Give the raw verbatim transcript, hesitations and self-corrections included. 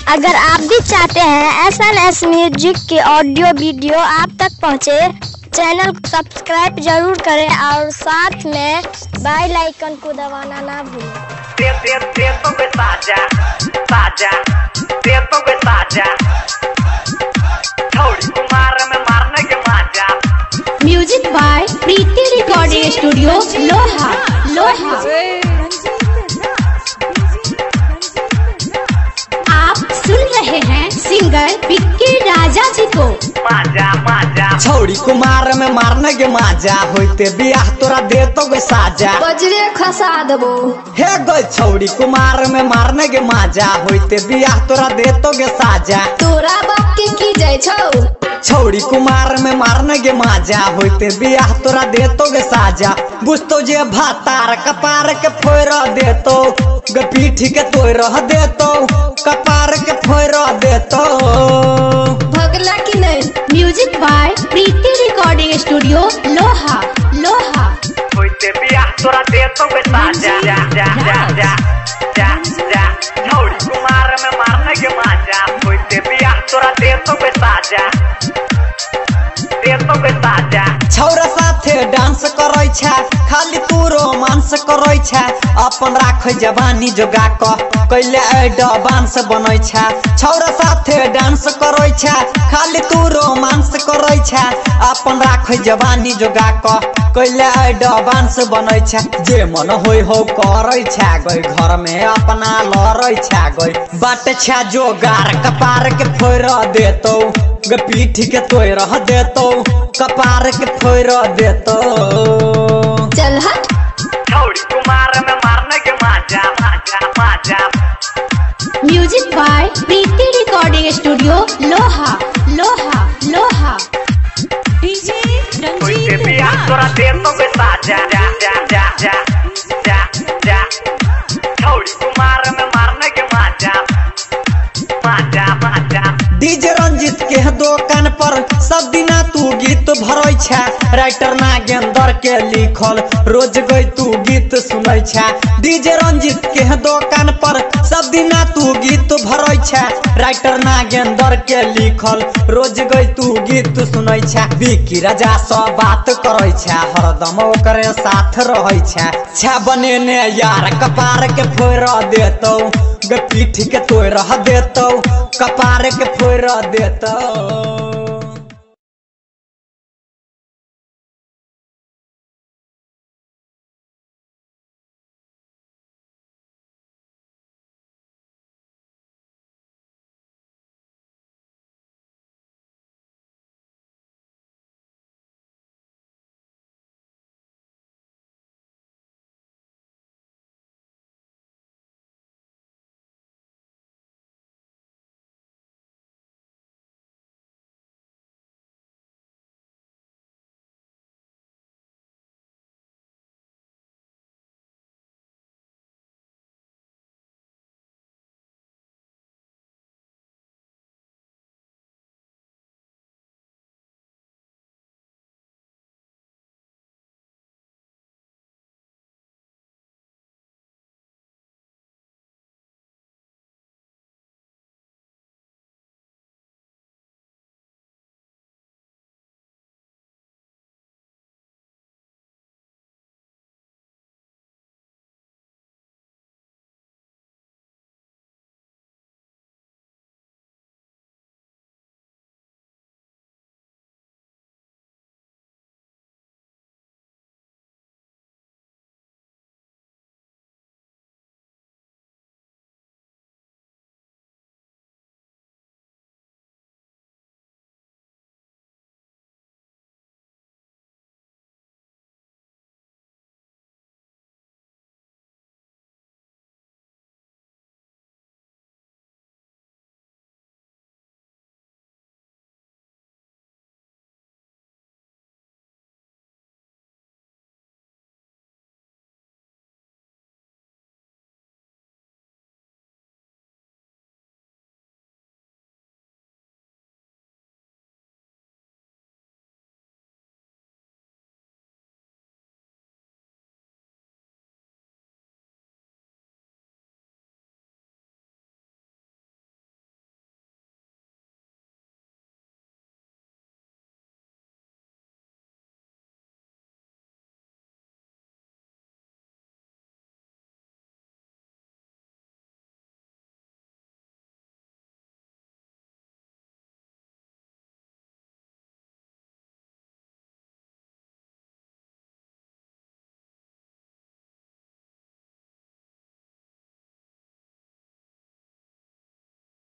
अगर आप भी चाहते हैं एस एन एस म्यूजिक की ऑडियो वीडियो आप तक पहुंचे, चैनल को सब्सक्राइब जरूर करें और साथ में बेल आइकन को दबाना ना भूलें। Music by Preeti recording studio लोहा लोहा। आप सुन रहे हैं सिंगर विक्की राजा जी को। माजा माजा छौड़ी कुमार में मारने के माजा होते बियाह तोरा दे तो गे साजा बजरे खसा देबो। हे गई छौड़ी कुमार में मारने के माजा होते बियाह तोरा दे तो गे साजा। तोरा बाप के की जाय छौ छौड़ी कुमार में मारने के माजा होते बियाह तोरा दे तो गे साजा। बुझतो जे भातार कपार के फोड़ देतो गे पीठी के तोड़ देतो कपार के फोड़ देतो। भगला की नहीं। Music by Preeti recording studio लोहा लोहा। होते बियाह तोरा दे तो गे साजा जा जा जा जा जा जा। छौड़ी कुमार में मारने के माजा होते बियाह तोरा दे तो गे साजा दे तो गे साजा। छौरा साथे डांस करै छै खाली तू रोमांस करै छै अपन राखै जवानी जोगा क कैले एडवांस बनै छै। छौरा साथे डांस करै छै खाली तू रोमांस करै छै अपन राखै जवानी जोगा क कैले एडवांस बनै छै। जे मन होय हो करै छै गई घर में अपना लड़ै छै गई बाट छै जोगार कपार के फोड़ देतौ गे पीठ के तोड़ देतौ कपार के फोड़ देतो। चल हट। छौड़ी कुमार में मारने के माजा माजा माजा। Music by Preeti recording studio लोहा लोहा लोहा। डीजे रंजीत बियाह तोरा दे तो गे साजा जा जा जा जा जा जा। छौड़ी कुमार में मारने के माजा माजा माजा। डीजे रंजीत के दुकान पर सब दिना तू गीत भरै छै राइटर नागेंद्र के लिखल रोज गई तू गीत सुनै छै। डीजे रंजीत के दुकान पर सब दिना तू गीत भरै छै राइटर नागेंद्र के लिखल रोज गई तू गीत सुनै छै। विक्की राजा सँ बात करै छै हरदम ओकरे साथ रहै छै छै बनेने यार कपार के फोड़ देतौ गे पीठ के तोड़ देतौ कपार के फोड़ देतौ।